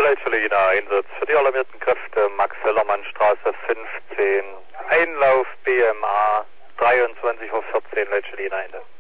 Leitscheliner Einsatz für die alarmierten Kräfte, Max-Hillermann-Straße 15, Einlauf BMA 23:14 Uhr, Leitscheliner Ende.